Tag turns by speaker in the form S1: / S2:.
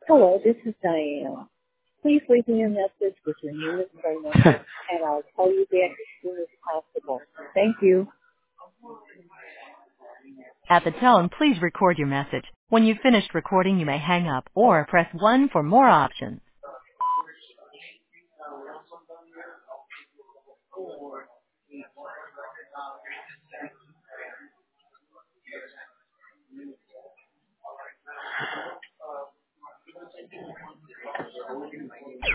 S1: Hello, this is Diane. Please leave me a message with your name and phone number, and I'll call you back as soon as possible. Thank you.
S2: At the tone, please record your message. When you've finished recording, you may hang up or press 1 for more options.